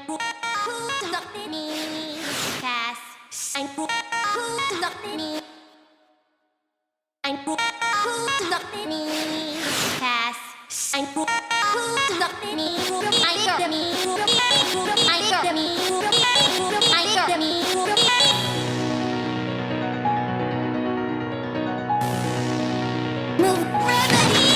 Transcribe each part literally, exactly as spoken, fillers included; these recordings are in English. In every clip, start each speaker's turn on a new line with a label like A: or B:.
A: who nothing me pass. I'm who nothing me. I'm who nothing me pass. I'm who nothing me. I'm me. I'm me. I'm me. Move remedy.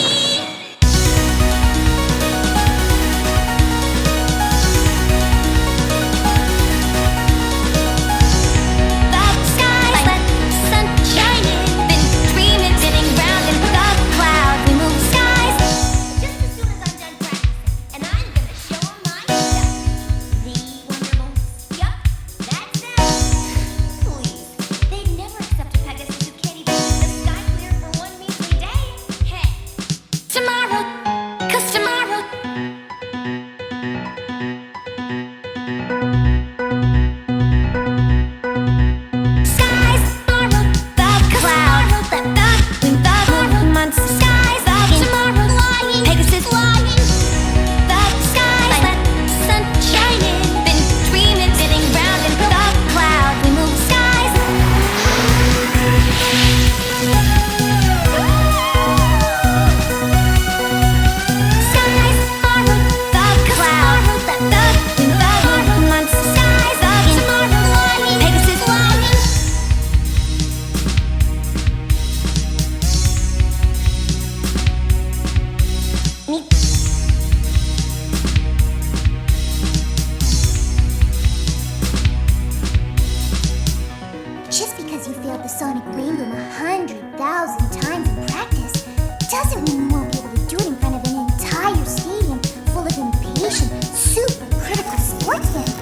B: Just because you failed the Sonic Rain Room a hundred thousand times in practice doesn't mean you won't be able to do it in front of an entire stadium full of impatient, super critical sports fans.